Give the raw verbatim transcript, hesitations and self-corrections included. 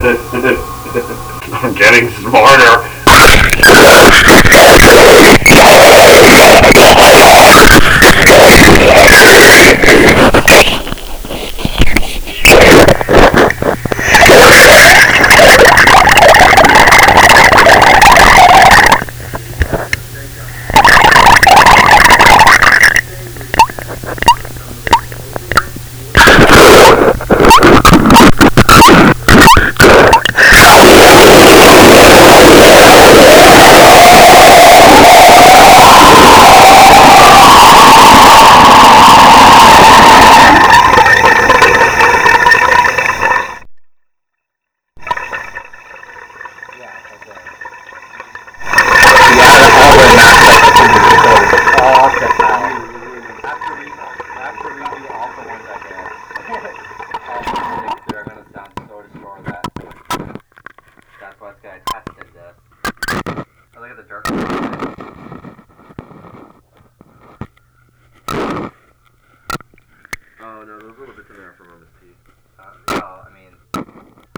I'm getting smarter. Oh no, those little bits in there are from Roman's pee. Uh, well, I mean,